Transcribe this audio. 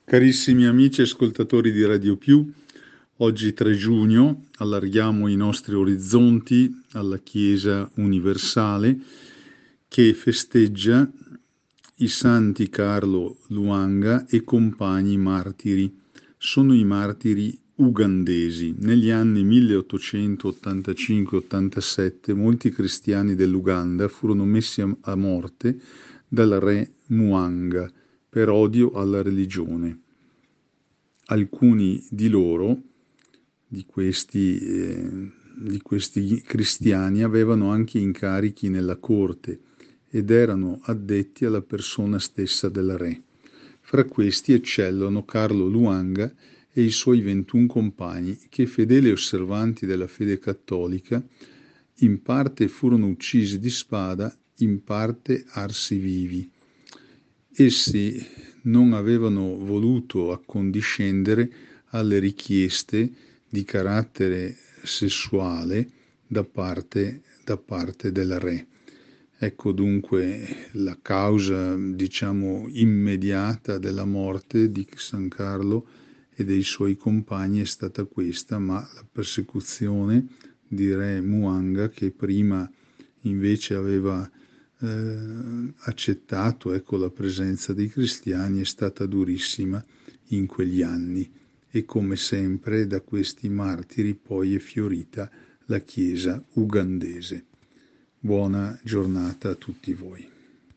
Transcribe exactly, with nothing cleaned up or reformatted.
Carissimi amici ascoltatori di Radio Più, oggi tre giugno allarghiamo i nostri orizzonti alla Chiesa universale che festeggia i santi Carlo Luanga e compagni martiri. Sono i martiri ugandesi. Negli anni milleottocentottantacinque ottantasette molti cristiani dell'Uganda furono messi a morte dal re Mwanga per odio alla religione. Alcuni di loro, di questi, eh, di questi cristiani, avevano anche incarichi nella corte ed erano addetti alla persona stessa del re. Fra questi eccellono Carlo Luanga e i suoi ventuno compagni che, fedeli e osservanti della fede cattolica, in parte furono uccisi di spada, in parte arsi vivi. Essi non avevano voluto accondiscendere alle richieste di carattere sessuale da parte, da parte del re. Ecco dunque la causa, diciamo, immediata della morte di San Carlo e dei suoi compagni è stata questa, ma la persecuzione di re Mwanga, che prima invece aveva eh, accettato, ecco, la presenza dei cristiani, è stata durissima in quegli anni e come sempre da questi martiri poi è fiorita la Chiesa ugandese. Buona giornata a tutti voi.